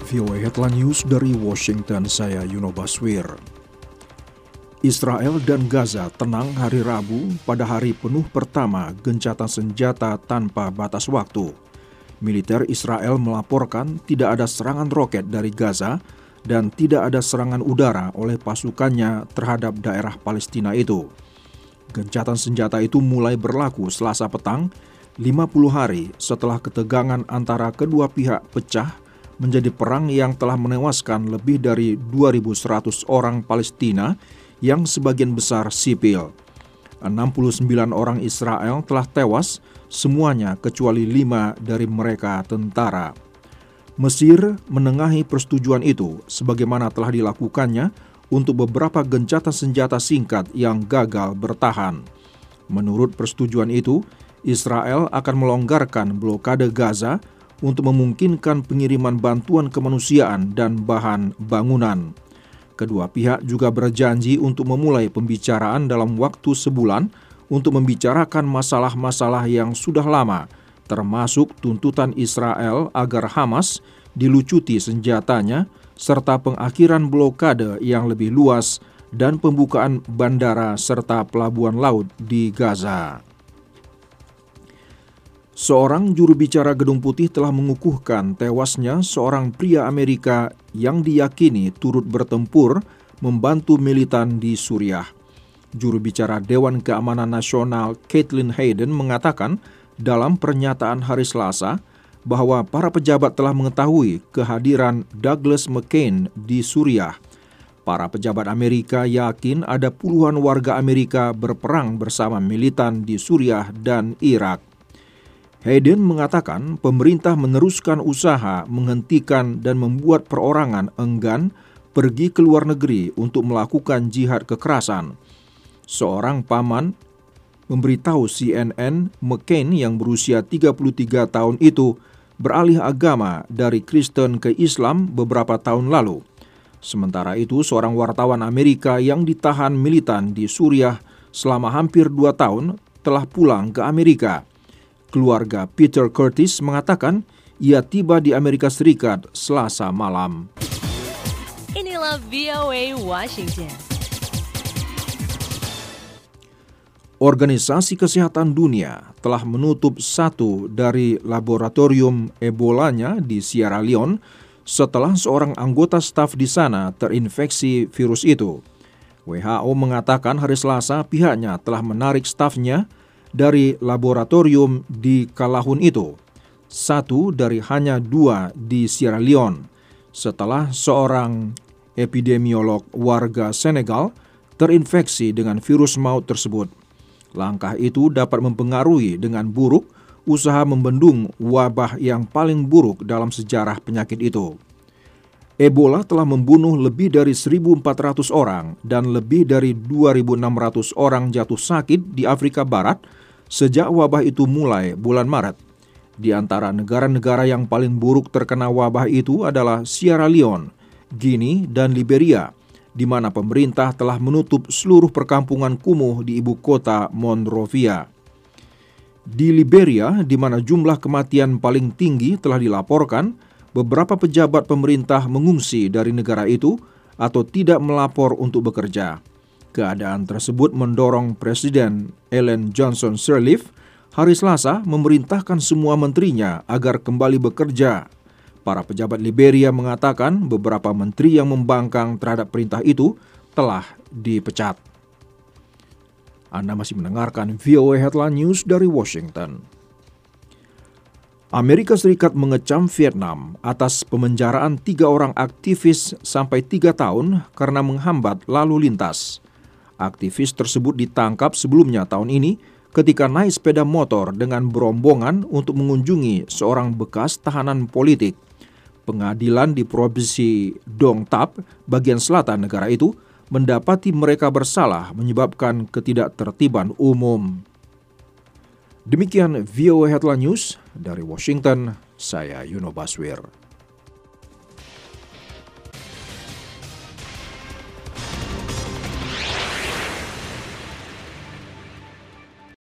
VOA Headline News dari Washington, saya Yuno Baswir. Israel dan Gaza tenang hari Rabu pada hari penuh pertama gencatan senjata tanpa batas waktu. Militer Israel melaporkan tidak ada serangan roket dari Gaza dan tidak ada serangan udara oleh pasukannya terhadap daerah Palestina itu. Gencatan senjata itu mulai berlaku Selasa petang, 50 hari setelah ketegangan antara kedua pihak pecah menjadi perang yang telah menewaskan lebih dari 2.100 orang Palestina yang sebagian besar sipil. 69 orang Israel telah tewas, semuanya kecuali 5 dari mereka tentara. Mesir menengahi persetujuan itu sebagaimana telah dilakukannya untuk beberapa gencatan senjata singkat yang gagal bertahan. Menurut persetujuan itu, Israel akan melonggarkan blokade Gaza untuk memungkinkan pengiriman bantuan kemanusiaan dan bahan bangunan. Kedua pihak juga berjanji untuk memulai pembicaraan dalam waktu sebulan untuk membicarakan masalah-masalah yang sudah lama, termasuk tuntutan Israel agar Hamas dilucuti senjatanya, serta pengakhiran blokade yang lebih luas dan pembukaan bandara serta pelabuhan laut di Gaza. Seorang juru bicara Gedung Putih telah mengukuhkan tewasnya seorang pria Amerika yang diyakini turut bertempur membantu militan di Suriah. Juru bicara Dewan Keamanan Nasional Caitlin Hayden mengatakan dalam pernyataan hari Selasa bahwa para pejabat telah mengetahui kehadiran Douglas McCain di Suriah. Para pejabat Amerika yakin ada puluhan warga Amerika berperang bersama militan di Suriah dan Irak. Hayden mengatakan pemerintah meneruskan usaha menghentikan dan membuat perorangan enggan pergi ke luar negeri untuk melakukan jihad kekerasan. Seorang paman memberitahu CNN McCain yang berusia 33 tahun itu beralih agama dari Kristen ke Islam beberapa tahun lalu. Sementara itu, seorang wartawan Amerika yang ditahan militan di Suriah selama hampir 2 tahun telah pulang ke Amerika. Keluarga Peter Curtis mengatakan ia tiba di Amerika Serikat Selasa malam. Inilah VOA Washington. Organisasi Kesehatan Dunia telah menutup satu dari laboratorium Ebolanya di Sierra Leone setelah seorang anggota staf di sana terinfeksi virus itu. WHO mengatakan hari Selasa pihaknya telah menarik stafnya dari laboratorium di Kalahun itu, satu dari hanya 2 di Sierra Leone, setelah seorang epidemiolog warga Senegal terinfeksi dengan virus maut tersebut. Langkah itu dapat mempengaruhi dengan buruk usaha membendung wabah yang paling buruk dalam sejarah penyakit itu. Ebola telah membunuh lebih dari 1.400 orang dan lebih dari 2.600 orang jatuh sakit di Afrika Barat sejak wabah itu mulai bulan Maret. Di antara negara-negara yang paling buruk terkena wabah itu adalah Sierra Leone, Guinea, dan Liberia, di mana pemerintah telah menutup seluruh perkampungan kumuh di ibu kota Monrovia. Di Liberia, di mana jumlah kematian paling tinggi telah dilaporkan, beberapa pejabat pemerintah mengungsi dari negara itu atau tidak melapor untuk bekerja. Keadaan tersebut mendorong Presiden Ellen Johnson Sirleaf hari Selasa memerintahkan semua menterinya agar kembali bekerja. Para pejabat Liberia mengatakan beberapa menteri yang membangkang terhadap perintah itu telah dipecat. Anda masih mendengarkan VOA Headline News dari Washington. Amerika Serikat mengecam Vietnam atas pemenjaraan 3 orang aktivis sampai 3 tahun karena menghambat lalu lintas. Aktivis tersebut ditangkap sebelumnya tahun ini ketika naik sepeda motor dengan berombongan untuk mengunjungi seorang bekas tahanan politik. Pengadilan di Provinsi Dong Thap, bagian selatan negara itu, mendapati mereka bersalah menyebabkan ketidaktertiban umum. Demikian VOA Headline News dari Washington, saya Yuno Baswir.